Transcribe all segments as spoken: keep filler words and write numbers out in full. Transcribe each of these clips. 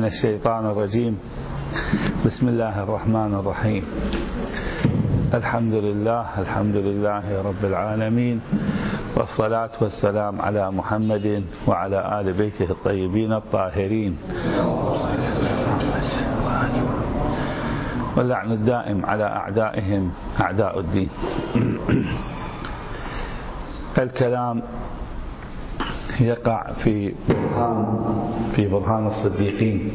من الشيطان الرجيم. بسم الله الرحمن الرحيم. الحمد لله الحمد لله رب العالمين، والصلاة والسلام على محمد وعلى آل بيته الطيبين الطاهرين، واللعن الدائم على أعدائهم أعداء الدين. الكلام يقع في برهان في برهان الصديقين.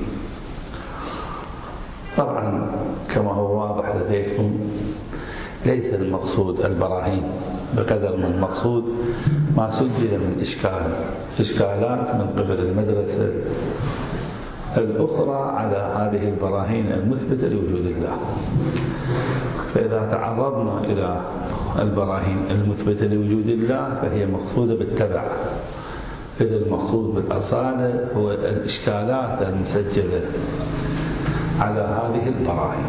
طبعا كما هو واضح لديكم ليس المقصود البراهين بقدر من المقصود ما سجل من إشكال إشكالات من قبل المدرسة الأخرى على هذه البراهين المثبتة لوجود الله. فإذا تعرضنا إلى البراهين المثبتة لوجود الله فهي مقصودة بالتبع، إذا المقصود بالأصالة هو الإشكالات المسجلة على هذه البراهين.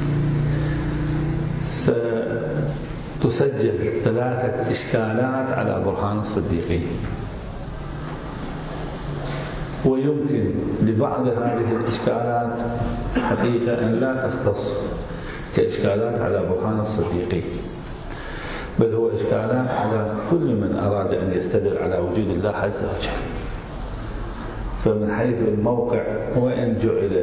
ستسجل ثلاثة إشكالات على برهان الصديقين، ويمكن لبعض هذه الإشكالات حقيقة أن لا تختص كإشكالات على برهان الصديقين، بل هو إشكالات على كل من أراد أن يستدل على وجود الله عز وجل. فمن حيث الموقع وإن جعل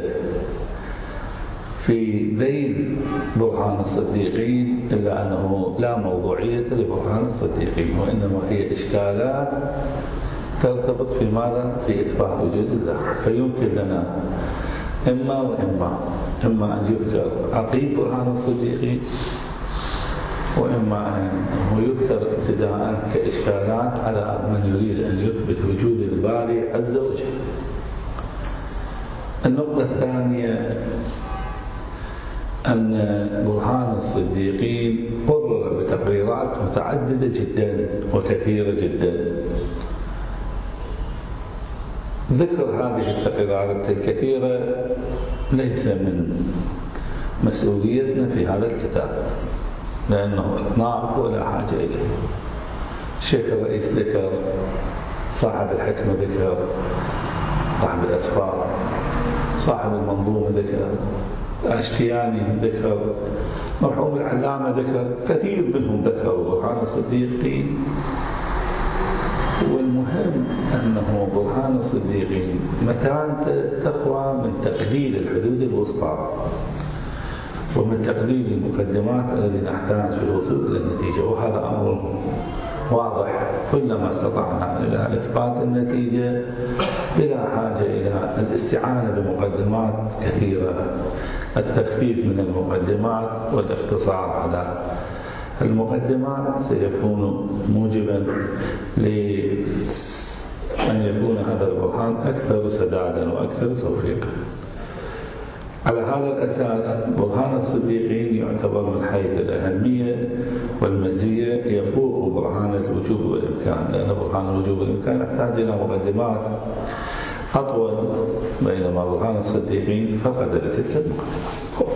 في ذيل برهان الصديقين إلا أنه لا موضوعية لبرهان الصديقين، وإنما هي إشكالات ترتبط في ماذا؟ في إثبات وجود الله. فيمكن لنا إما وإما إما أن يذكر عقيد برهان الصديقين، وإما أنه يذكر ابتداء كإشكالات على من يريد أن يثبت وجود الباري عز وجل. النقطة الثانية أن برهان الصديقين قرر بتقريرات متعددة جدا وكثيرة جدا. ذكر هذه التقريرات الكثيرة ليس من مسؤوليتنا في هذا الكتاب، لأنه إطناب ولا حاجة إليه. الشيخ الرئيس ذكر، صاحب الحكمة ذكر، صاحب الأسفار، صاحب المنظومة ذكر، الأشكياني ذكر، مرحوم العلامة ذكر، كثير منهم ذكروا برهان الصديقين. والمهم أنه برهان الصديقين متانته تقوى من تقليل الحدود الوسطى ومن تقليل المقدمات التي نحتاج في الوصول إلى النتيجة، وهذا أمر واضح. كلما استطعنا إلى إثبات النتيجة بلا حاجة إلى الاستعانة بمقدمات كثيرة، التخفيف من المقدمات والاختصار على المقدمات سيكون موجبا لأن يكون هذا البرهان أكثر سدادا وأكثر توفيقا. على هذا الأساس برهان الصديقين يعتبر من حيث الأهمية والمزية يفوق برهان الوجوب والإمكان، لأن برهان الوجوب والإمكان يحتاج إلى مقدمات أطول، بينما برهان الصديقين فقد تلك المقدمات.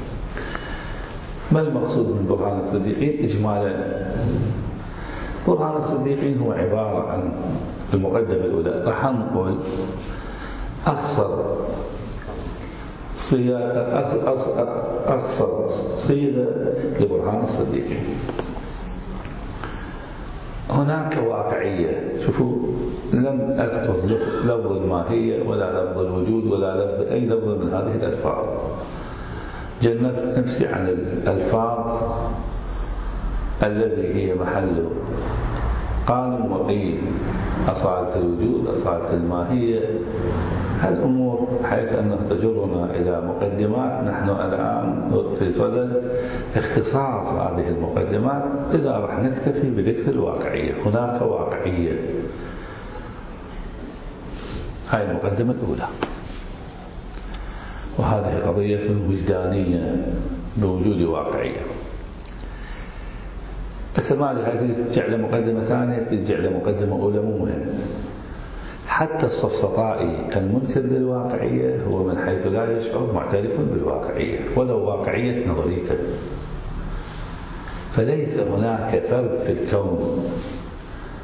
ما المقصود من برهان الصديقين إجمالا؟ برهان الصديقين هو عبارة عن المقدمة الأولى، راح نقول أقصر أقصر صيغة لبرهان الصديقين. هناك واقعية، شوفوا لم أذكر لفظ الماهية ولا لفظ الوجود ولا لفظ أي لفظ من هذه الألفاظ. جنبت نفسي عن الألفاظ الذي هي محله قال وقيل، أصالة الوجود، أصالة الماهية، هالأمور حيث أنها تجرنا إلى مقدمات. نحن الآن في صدد اختصار هذه المقدمات، إذا راح نكتفي بذكر الواقعية. هناك واقعية، هاي المقدمة الأولى، وهذه قضية وجدانية بوجود واقعية. السماء هذه ترجع لمقدمة ثانية، ترجع لمقدمة أولى، مو مهم. حتى الصفصطائي المنكر للواقعية هو من حيث لا يشعر معترف بالواقعية ولو واقعية نظريته. فليس هناك فرد في الكون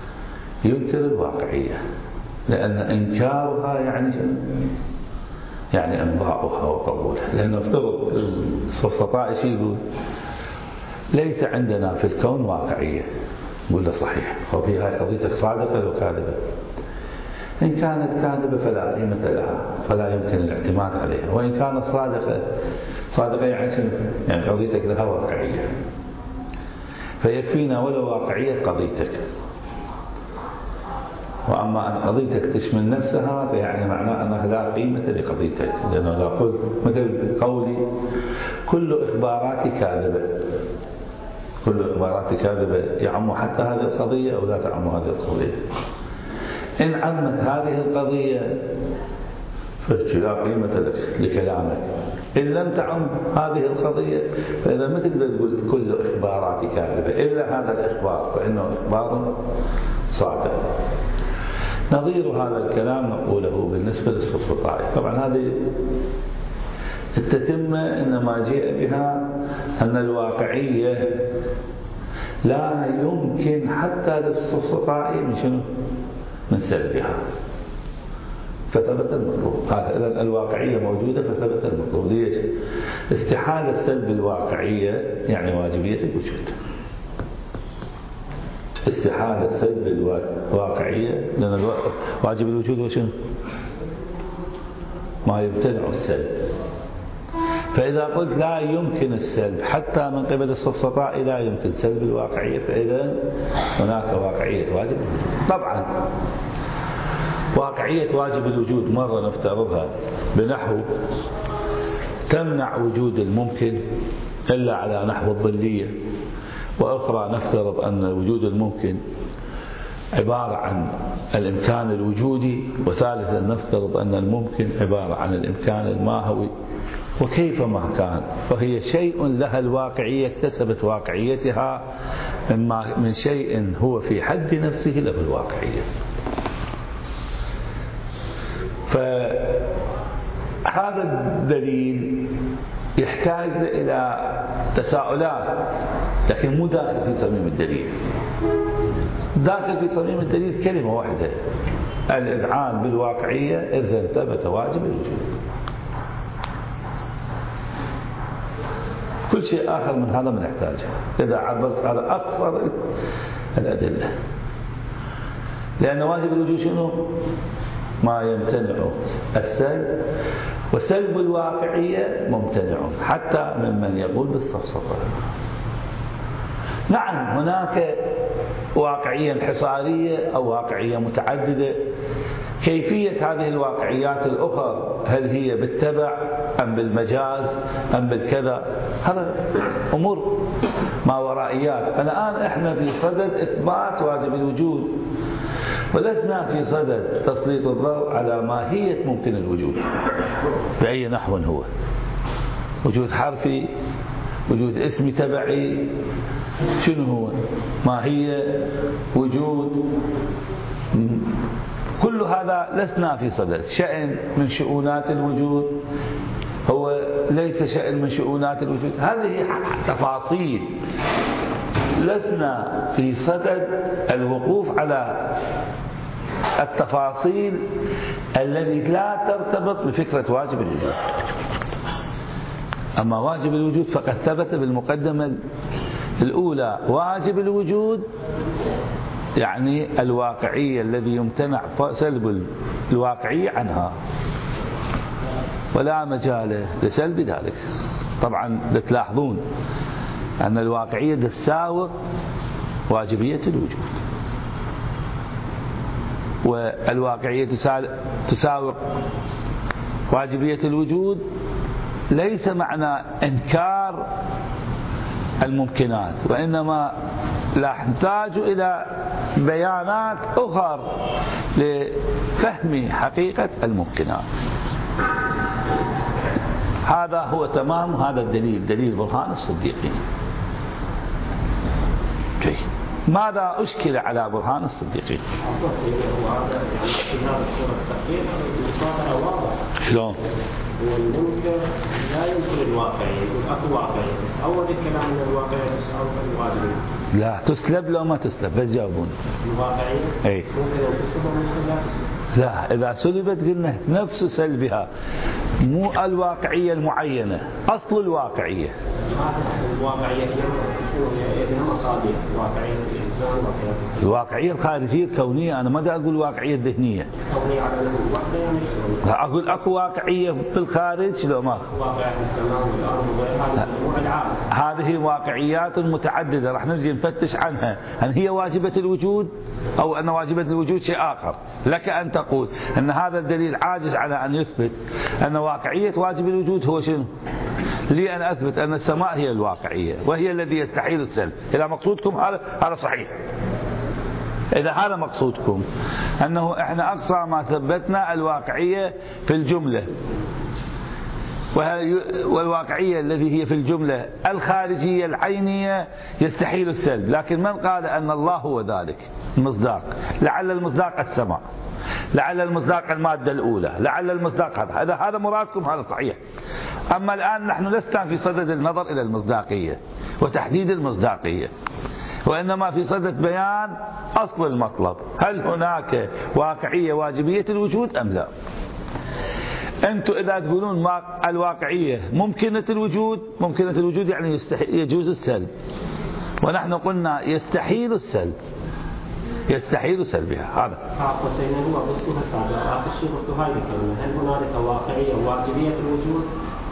ينكر الواقعية، لأن إنكارها يعني يعني إمضاؤها وقبولها. لأنه افترض السفسطائي شيء يقول ليس عندنا في الكون واقعية، يقول له صحيح، ففي هاي قضيتك صادقة لو كاذبة؟ إن كانت كاذبة فلا قيمة لها، فلا يمكن الاعتماد عليها، وإن كانت صادقة صادقة يعني شنو؟ يعني قضيتك لها واقعية، فيكفينا ولو واقعية قضيتك. وأما أن قضيتك تشمل نفسها فيعني معناه أنها لا قيمة لقضيتك، لأنه لو قلت مثل قولي كل إخباراتي كاذبة، كل إخباراتي كاذبة يعم حتى هذه القضية أو لا تعم هذه القضية؟ إن عمت هذه القضية فلا قيمة لك لكلامك، إن لم تعم هذه القضية فإذا مثل تقول كل إخباراتي كاذبة إلا هذا الإخبار فإنه إخبار صادق. نظير هذا الكلام نقوله بالنسبة للسفسطائي. طبعا هذه التتمة إنما جاء بها أن الواقعية لا يمكن حتى للسفسطائي من شنو؟ من سلبها، فثبت المطلوب. هذا إذا الواقعية موجودة فثبت المطلوب. ليش؟ استحالة سلب الواقعية يعني واجبية الوجود، استحالة سلب الواقعية، لأن واجب الوجود وشنو؟ ما يمتنع السلب. فإذا قلت لا يمكن السلب حتى من قبل السفسطائي لا يمكن سلب الواقعية، فإذا هناك واقعية واجب الوجود. طبعا واقعية واجب الوجود مرة نفترضها بنحو تمنع وجود الممكن إلا على نحو الظلية، وأخرى نفترض أن وجود الممكن عبارة عن الإمكان الوجودي، وثالثا نفترض أن الممكن عبارة عن الإمكان الماهوي. وكيفما كان فهي شيء لها الواقعية، اكتسبت واقعيتها مما من شيء هو في حد نفسه له الواقعية. فهذا الدليل يحتاج إلى تساؤلات، لكن مو داخل في صميم الدليل. داخل في صميم الدليل كلمة واحدة: الإذعان بالواقعية إذا ثبت واجب الوجود. كل شيء آخر من هذا ما نحتاجه إذا عبرت على أكثر الأدلة، لأن واجب الوجود شنو؟ ما يمتنع السلب، وسلب الواقعية ممتنع حتى ممن يقول بالسفسطة. نعم هناك واقعية انحصارية أو واقعية متعددة. كيفية هذه الواقعيات الأخرى هل هي بالتبع أم بالمجاز أم بالكذا، هذا أمور ما ورائيات. الآن إحنا في صدد إثبات واجب الوجود، ولسنا في صدد تسليط الضوء على ماهية ممكن الوجود بأي نحو هو: وجود حرفي، وجود اسمي تبعي، شنو هو؟ ماهية، وجود، كل هذا لسنا في صدد. شأن من شؤونات الوجود هو ليس شأن من شؤونات الوجود، هذه تفاصيل لسنا في صدد الوقوف على التفاصيل التي لا ترتبط بفكرة واجب الوجود. أما واجب الوجود فقد ثبت بالمقدمة الأولى. واجب الوجود يعني الواقعية الذي يمتنع سلب الواقعية عنها، ولا مجال لسلب ذلك. طبعا تلاحظون أن الواقعية تساوي واجبية الوجود، والواقعية تساوي واجبية الوجود ليس معنى إنكار الممكنات، وإنما نحتاج إلى بيانات أخرى لفهم حقيقة الممكنات. هذا هو تمام هذا الدليل، دليل برهان الصديقين. جيد. ماذا أشكل على برهان الصديقين؟ شلون؟ والممكن لا يمكن الواقعية، يقول أكو واقعية، بس أول الكلام من الواقعية تساوي الواجبية. لا تسلب لو ما تسلب، بس جاوبوني. الواقعية؟ أي. ممكن لو تسلب وممكن لا تسلب. لا، إذا سلبت قلنا نفس سلبها، مو الواقعية المعينة، أصل الواقعية. الواقعية هي مصادر واقعية الإنسان وكذا. الواقعية الخارجية الكونية، أنا ما دا أقول الواقعية الذهنية. الكونية على الوحدة يعني شلون؟ أقول أكو واقعية بالخارج لو ما. واقعية السماء والأرض وغيرها مو العالم. هذه واقعيات متعددة راح نجي نفتش عنها، هل هي واجبة الوجود أو أن واجبة الوجود شيء آخر. لك أن تقول أن هذا الدليل عاجز على أن يثبت أن واقعية واجب الوجود هو شنو؟ لي أن أثبت أن السماء هي الواقعية وهي الذي يستحيل السلب. إذا مقصودكم هذا هذا صحيح. إذا هذا مقصودكم أنه إحنا أقصى ما ثبتنا الواقعية في الجملة، والواقعية الذي هي في الجملة الخارجية العينية يستحيل السلب، لكن من قال أن الله هو ذلك المصداق؟ لعل المصداق السماء، لعل المصداق المادة الأولى، لعل المصداق هذا. إذا هذا مرادكم هذا صحيح. أما الآن نحن لسنا في صدد النظر إلى المصداقية وتحديد المصداقية، وإنما في صدد بيان أصل المطلب، هل هناك واقعية واجبية الوجود أم لا؟ أنتم إذا تقولون الواقعية ممكنة الوجود، ممكنة الوجود يعني يجوز السلب، ونحن قلنا يستحيل السلب، يستحيل سلبها. هذا حسين هو قلتها سابقا، آخر شيء قلتها هذه الكلمة، هل هنالك واقعية واجبية الوجود؟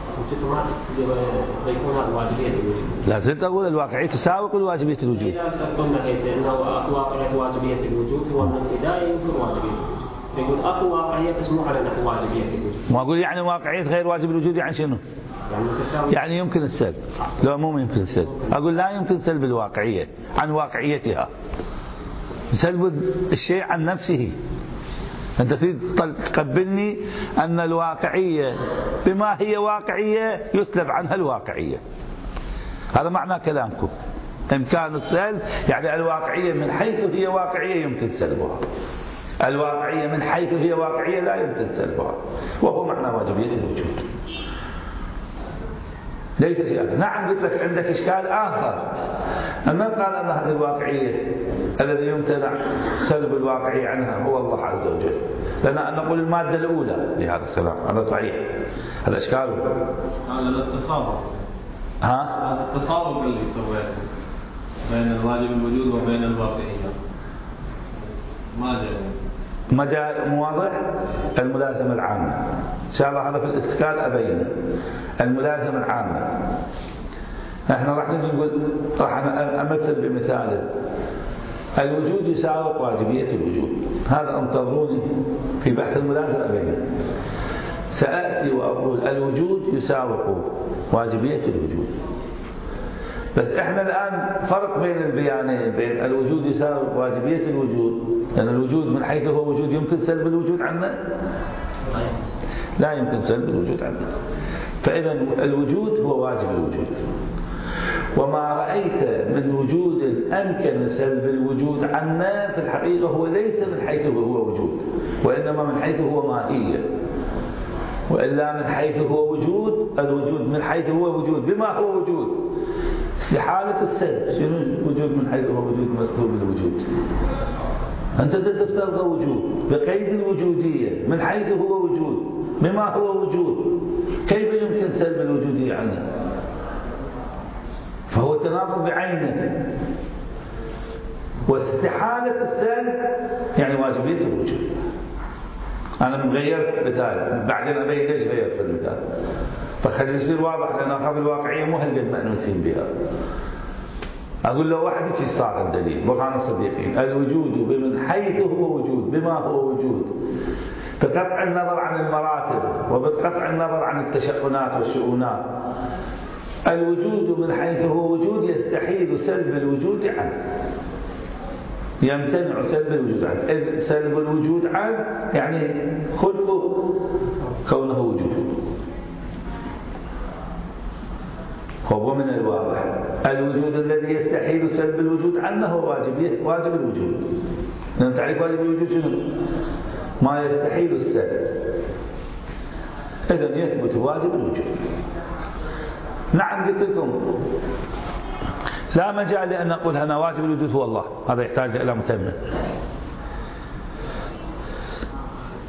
يكون هذا واجبية الوجود. لا زلت أقول الواقعية تساوق الواجبية الوجود. إذا قلنا أنه واقعية واجبية الوجود هو من البداية يمكن واجبية الوجود. يقول أكو واقعية تسمو على نحو واجبية الوجود. ما أقول يعني واقعية غير واجب الوجود يعني شنو؟ يعني, يعني يمكن السلب. لا مو يمكن السلب. أقول لا يمكن سلب الواقعية عن واقعيتها. سلب الشيء عن نفسه. أنت تريد تقبلني أن الواقعية بما هي واقعية يسلب عنها الواقعية. هذا معنى كلامكم. إمكان السلب يعني الواقعية من حيث هي واقعية يمكن سلبها، الواقعية من حيث هي واقعية لا يمكن سلبها، وهو معنى واجبية الوجود. ليس شيء. نعم قلت لك عندك إشكال آخر، من قال أن هذه الواقعية الذي يمتنع سلب الواقعية عنها هو الله عز وجل، لنا أن نقول المادة الأولى لهذا السلام. هذا صحيح، هذا إشكاله. هذا التصارع. ها؟ هذا التصارع اللي سويته بين الواجب الوجود وبين الواقعية. ما جاء مجال واضح. الملازمة العامة إن شاء الله هذا في الإشكال أبينه. الملازمة العامة نحن راح نجي نقول، راح أمثل بمثال الوجود يساوق واجبية الوجود. هذا انتظروني في بحث الملازمة أبينه. سأأتي وأقول الوجود يساوق واجبية الوجود، بس احنا الآن فرق بين البيانين، بين الوجود يساوي واجبية الوجود، لأن يعني الوجود من حيث هو وجود يمكن سلب الوجود عنا؟ لا يمكن سلب الوجود عنا. فإذا الوجود هو واجب الوجود، وما رأيت من وجود أمكن سلب الوجود عنا في الحقيقة هو ليس من حيث هو وجود، وإنما من حيث هو ماهية. وإلا من حيث هو وجود، الوجود من حيث هو وجود بما هو وجود في حالة السلب. شنو وجود من حيث هو وجود مسلوب الوجود؟ أنت تفترض وجود بقيد الوجودية من حيث هو وجود بما هو وجود، كيف يمكن سلب الوجودية عنه؟ فهو تناقض بعينه. واستحالة السلب يعني واجبية الوجود. أنا مغير مثال بعدين أبين ليش غيرت في المثال، فخلي يصير واضح، لأن أخاف الواقعية مو هالقد مأنوسين بها. أقول له واحد شيء صار الدليل برهان الصديقين، الوجود بمن حيث هو وجود بما هو وجود، بقطع النظر عن المراتب وبقطع النظر عن التشؤنات والشؤونات. الوجود من حيث هو وجود يستحيل سلب الوجود عنه، يمتنع سلب الوجود عنه. إذ سلب الوجود عنه يعني خلفه كونه وجود. هو من الواضح الوجود الذي يستحيل سلب الوجود عنه هو واجب واجب الوجود. لأن تعرف واجب الوجود شنو؟ ما يستحيل السلب. إذن يثبت واجب الوجود. نعم قلت لكم لا مجال لأن نقول أنا واجب الوجود هو الله، هذا يحتاج إلى متمم.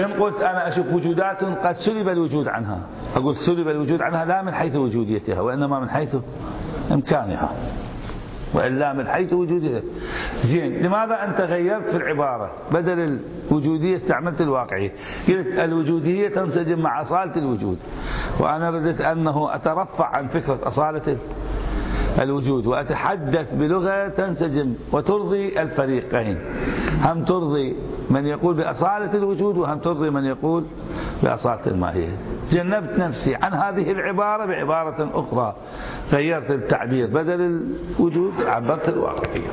إن قلت أنا أشوف وجودات قد سلب الوجود عنها، أقول سلب الوجود عنها لا من حيث وجوديتها وإنما من حيث إمكانها، وإلا من حيث وجودها. زين، لماذا أنت غيرت في العبارة؟ بدل الوجودية استعملت الواقعية، قلت الوجودية تنسجم مع أصالة الوجود، وأنا ردت أنه أترفع عن فكرة أصالة الوجود وأتحدث بلغة تنسجم وترضي الفريقين، هم ترضي من يقول بأصالة الوجود وهم ترضي من يقول بأصالة الماهية. جنبت نفسي عن هذه العبارة بعبارة أخرى، غيرت التعبير، بدل الوجود عبرت الواقعية.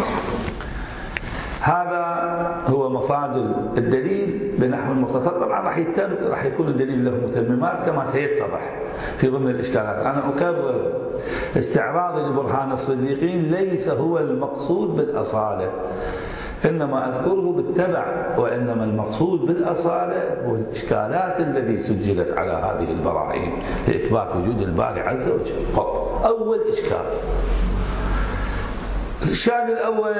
هذا هو مفاد الدليل بنحو المختصر. طبعا راح يتم راح يكون الدليل له متممات كما سيتضح في ضمن الإشكالات. أنا أكرر، استعراض لبرهان الصديقين ليس هو المقصود بالأصالة، إنما أذكره بالتبع، وإنما المقصود بالأصالة هو الإشكالات التي سجلت على هذه البراهين لإثبات وجود الباري عز وجل. فقط أول إشكال. الإشكال الأول،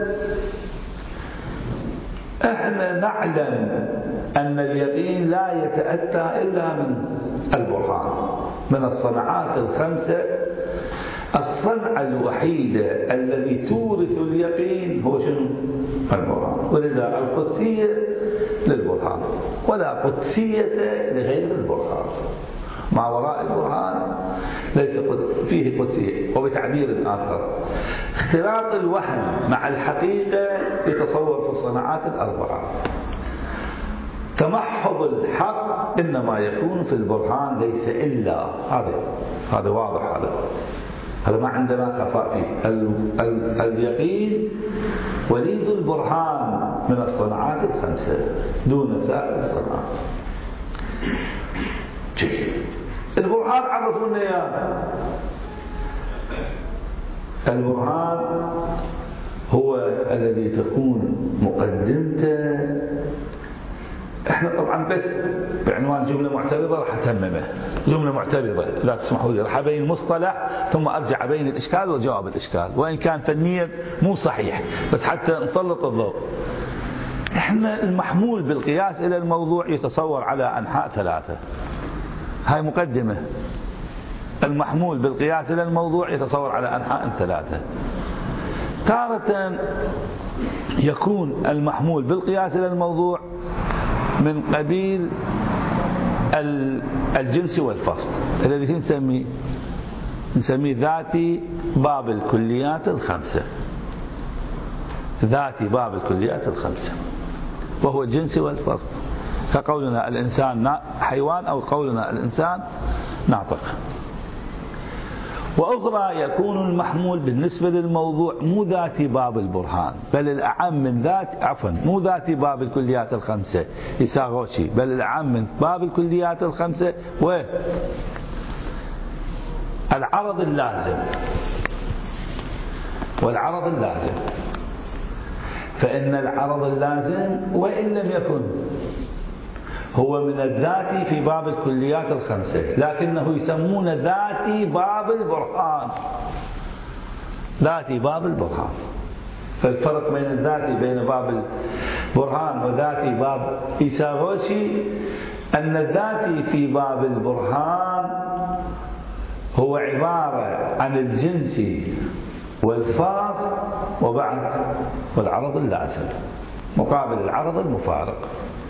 احنا نعلم أن اليقين لا يتأتى إلا من البرهان. من الصنعات الخمسة الصنعة الوحيدة الذي تورث اليقين هو شنو؟ البرهان. ولذا القدسية للبرهان ولا قدسية لغير البرهان. ما وراء البرهان ليس فيه قدسية. وبتعبير آخر، اختلاط الوهم مع الحقيقة يتصور في الصناعات الأربعة. تمحض الحق إنما يكون في البرهان، ليس إلا. هذا هذا واضح، هذا هذا ما عندنا خفاء فيه. ال ال اليقين وليد البرهان من الصناعات الخمسة دون سائر الصناعات. جيد. البرهان عرفوا لنا اياه. البرهان هو الذي تكون مقدمته، احنا طبعا بس بعنوان جمله معترضه راح اتممه. جمله معترضه لا تسمحوا لي، راح ابين مصطلح ثم ارجع ابين الاشكال وجواب الاشكال، وان كان فنيا مو صحيح بس حتى نسلط الضوء. احنا المحمول بالقياس الى الموضوع يتصور على انحاء ثلاثه. هاي مقدمه. المحمول بالقياس الى الموضوع يتصور على انحاء ثلاثه. تارة يكون المحمول بالقياس الى الموضوع من قبيل الجنس والفصل الذي نسميه نسميه ذاتي باب الكليات الخمسة. ذاتي باب الكليات الخمسة وهو الجنس والفصل، كقولنا الإنسان حيوان أو قولنا الإنسان ناطق. وأخرى يكون المحمول بالنسبة للموضوع مو ذاتي باب البرهان بل الأعم من ذات عفوا مو ذاتي باب الكليات الخمسة إيساغوتشي، بل الأعم من باب الكليات الخمسة والعرض اللازم. والعرض اللازم، فإن العرض اللازم وإن لم يكن هو من الذاتي في باب الكليات الخمسة، لكنه يسمون ذاتي باب البرهان. ذاتي باب البرهان. فالفرق بين الذاتي بين باب البرهان وذاتي باب إيساغوتشي أن الذاتي في باب البرهان هو عبارة عن الجنس والفاصل وبعد والعرض اللازم مقابل العرض المفارق.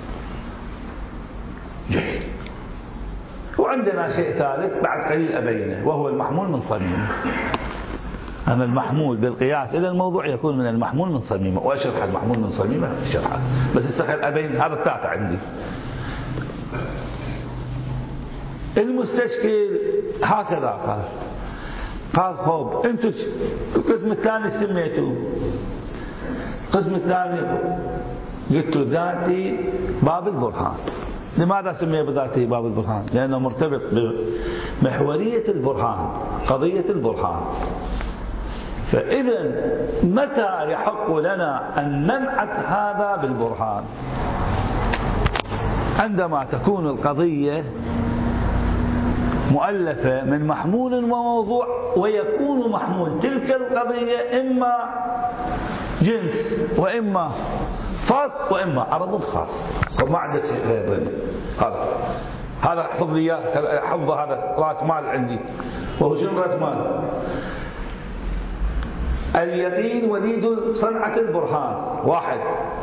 جيد. وعندنا شيء ثالث بعد قليل أبينه وهو المحمول من صميمه. أما المحمول بالقياس إلى الموضوع يكون من المحمول من صميمه، وأشرح المحمول من صميمه شرحه، بس استخل أبين هذا الثالث عندي. المستشكل هكذا قال قال خوب أنتم القسم الثاني سميتوه، القسم الثاني قلت ذاتي باب البرهان. لماذا سمي بذاته باب البرهان؟ لأنه مرتبط بمحورية البرهان، قضية البرهان. فإذا متى يحق لنا أن ننعت هذا بالبرهان؟ عندما تكون القضية مؤلفة من محمول وموضوع، ويكون محمول تلك القضية إما جنس وإما فاصل وإما عرض خاص، وما عندك شيء غير هذا. هذا احفظ لي اياه، حفظ هذا راس مال عندي. وهو شنو راس مال؟ اليقين وليد صنعة البرهان. واحد،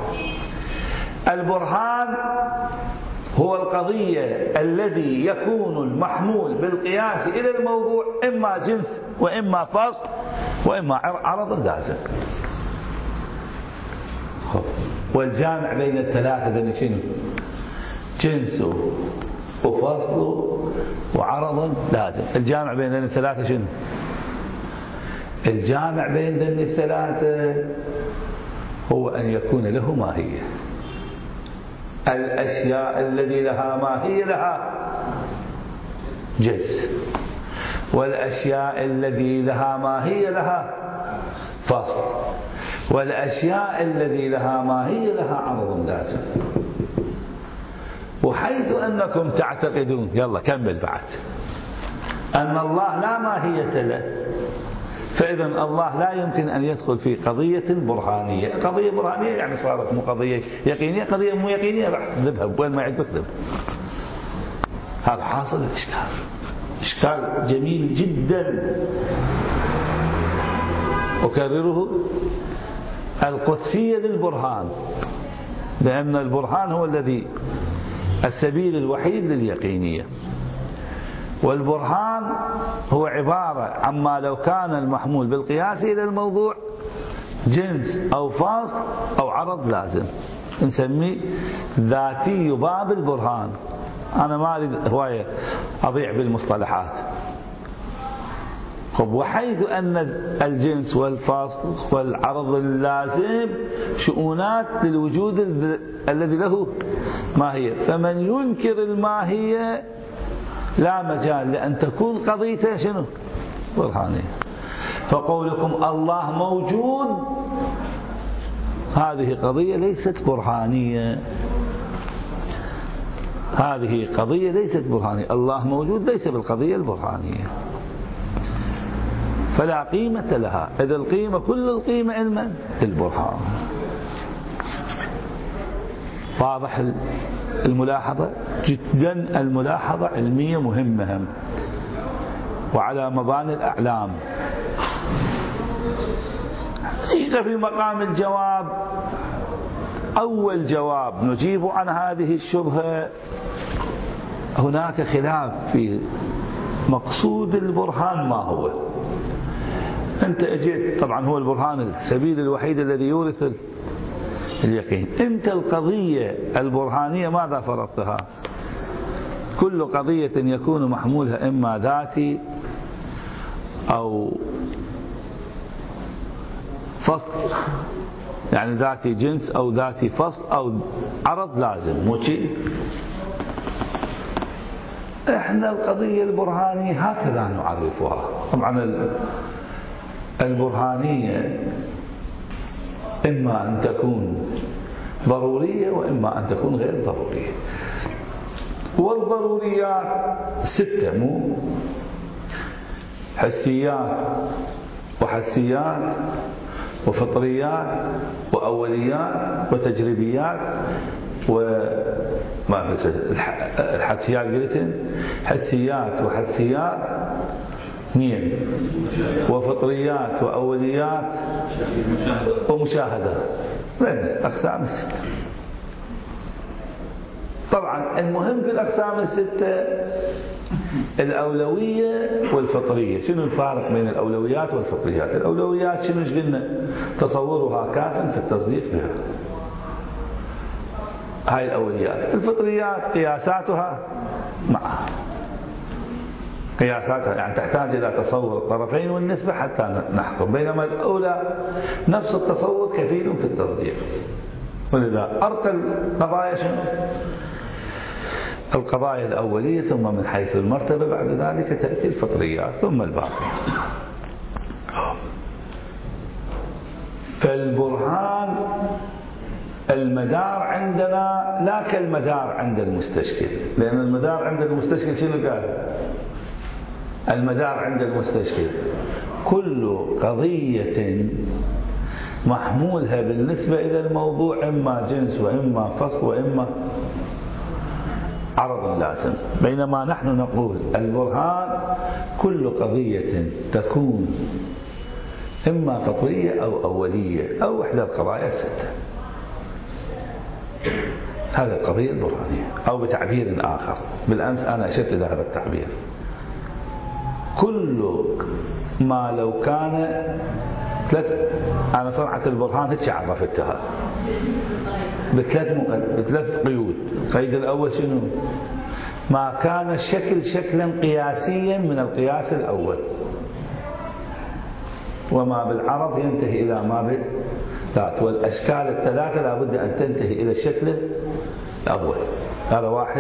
البرهان هو القضية الذي يكون المحمول بالقياس إلى الموضوع إما جنس وإما فصل وإما عرض لازم. والجامع بين الثلاثة ذني شنو؟ جنس وفصل وعرض لازم. الجامع بين ذني الثلاثة شنو؟ الجامع بين ذني الثلاثة هو أن يكون له ماهية. الأشياء الذي لها ماهية لها جنس، والأشياء الذي لها ماهية لها فصل، والأشياء الذي لها ماهية لها عرض لازم. وحيث أنكم تعتقدون، يلا كمل بعد، أن الله لا ماهية له، فإذا الله لا يمكن أن يدخل في قضية برهانية. قضية برهانية يعني صارت مو قضية يقينية، قضية مو يقينية راح تذهب وين ما يعد بكذب. هذا حاصل الإشكال، إشكال جميل جدا. أكرره، القدسية للبرهان، لأن البرهان هو الذي السبيل الوحيد لليقينية. والبرهان هو عبارة عما لو كان المحمول بالقياس إلى الموضوع جنس أو فاصل أو عرض لازم، نسميه ذاتي باب البرهان. أنا ما أريد هواية أضيع بالمصطلحات. خب، وحيث أن الجنس والفاصل والعرض اللازم شؤونات للوجود الذي له ماهية، فمن ينكر الماهية لا مجال لأن تكون قضيته شنو؟ برهانية. فقولكم الله موجود هذه قضية ليست برهانية، هذه قضية ليست برهانية. الله موجود ليس بالقضية البرهانية، فلا قيمة لها. إذا القيمة كل القيمة علما للبرهان. واضح الملاحظة؟ جدا الملاحظة علمية مهمة هم، وعلى مباني الأعلام. إذا في مقام الجواب، أول جواب نجيب عن هذه الشبهة، هناك خلاف في مقصود البرهان ما هو. أنت أجيت، طبعا هو البرهان السبيل الوحيد الذي يورث اليقين. أنت القضية البرهانية ماذا فرضتها؟ كل قضية يكون محمولها إما ذاتي أو فصل، يعني ذاتي جنس أو ذاتي فصل أو عرض لازم، مو شيء. إحنا القضية البرهانية هكذا نعرفها. طبعا البرهانية إما أن تكون ضرورية وإما أن تكون غير ضرورية. والضروريات ستة، مو حسيات وحسيات وفطريات وأوليات وتجريبيات وما الحسيات قلتن حسيات وحسيات مين، وفطريات وأوليات ومشاهدات، أقسام الستة. طبعا المهم في الأقسام الستة الأولوية والفطرية. شنو الفارق بين الأولويات والفطريات؟ الأولويات شنو قلنا؟ تصورها كافٍ في التصديق بها، هاي الأولويات. الفطريات قياساتها معها، قياساتها يعني تحتاج إلى تصور الطرفين والنسبة حتى نحكم، بينما الأولى نفس التصور كفيل في التصديق. ولذا أرقى القضايا شنو؟ القضايا الأولية، ثم من حيث المرتبة بعد ذلك تأتي الفطريات، ثم الباقي. فالبرهان المدار عندنا لا كالمدار عند المستشكل، لأن المدار عند المستشكل شنو قال؟ المدار عند المستشكل كل قضية محمولها بالنسبة إلى الموضوع إما جنس وإما فصل وإما عرض لازم. بينما نحن نقول البرهان كل قضية تكون إما فطرية أو أولية أو إحدى القضايا الستة، هذه القضية البرهانية. أو بتعبير آخر، بالأمس أنا أشرت إلى هذا التعبير، كل ما لو كان ثلاث، أنا صنعة البرهان هيك عرفتها بثلاث مقد... بثلاث قيود. القيد الأول شنو؟ ما كان الشكل شكلا قياسيا من القياس الأول، وما بالعرض ينتهي إلى ما بالذات، والأشكال الثلاثة لابد أن تنتهي إلى الشكل الأول. هذا واحد.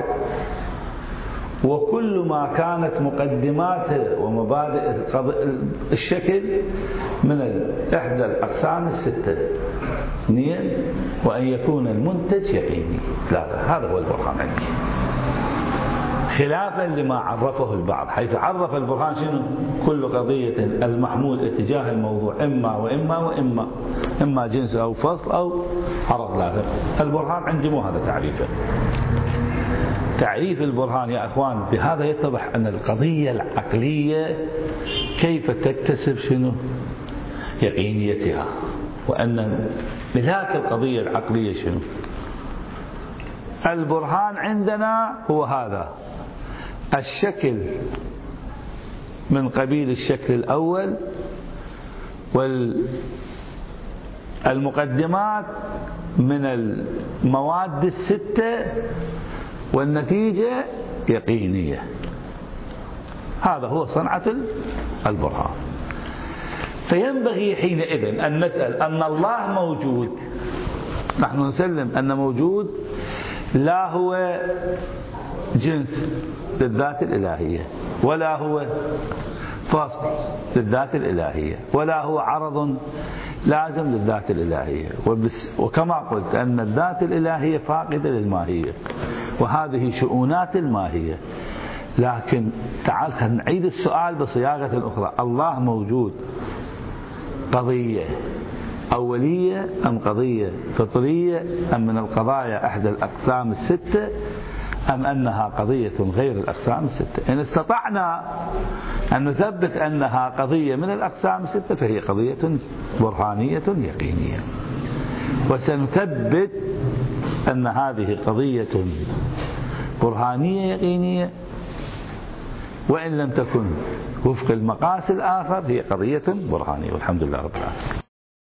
وكل ما كانت مقدماته ومبادئ الشكل من إحدى الأقسام الستة. اثنين، وأن يكون المنتج يقيني. ثلاثة. هذا هو البرهان عندي، خلافا لما عرفه البعض، حيث عرف البرهان شنو؟ كل قضية المحمول اتجاه الموضوع إما وإما وإما، إما جنس أو فصل أو عرض لازم. البرهان عندي مو هذا تعريفه. تعريف البرهان يا أخوان بهذا يتضح أن القضية العقلية كيف تكتسب شنو؟ يقينيتها، وأن ملاك القضية العقلية شنو؟ البرهان عندنا هو هذا الشكل من قبيل الشكل الأول، والمقدمات من المواد الستة، والنتيجة يقينية. هذا هو صنعة البرهان. فينبغي حينئذ أن نسأل أن الله موجود، نحن نسلم أن موجود لا هو جنس للذات الإلهية، ولا هو فصل للذات الإلهية، ولا هو عرض لازم للذات الإلهية. وكما قلت أن الذات الإلهية فاقدة للماهية، وهذه شؤونات الماهية. لكن تعال خلينا نعيد السؤال بصياغة أخرى، الله موجود قضية أولية أم قضية فطرية أم من القضايا أحد الأقسام الستة أم أنها قضية غير الأقسام الستة؟ إن استطعنا أن نثبت أنها قضية من الأقسام الستة فهي قضية برهانية يقينية، وسنثبت أن هذه قضية برهانية يقينية، وإن لم تكن وفق المقاس الآخر هي قضية برهانية. والحمد لله رب العالمين.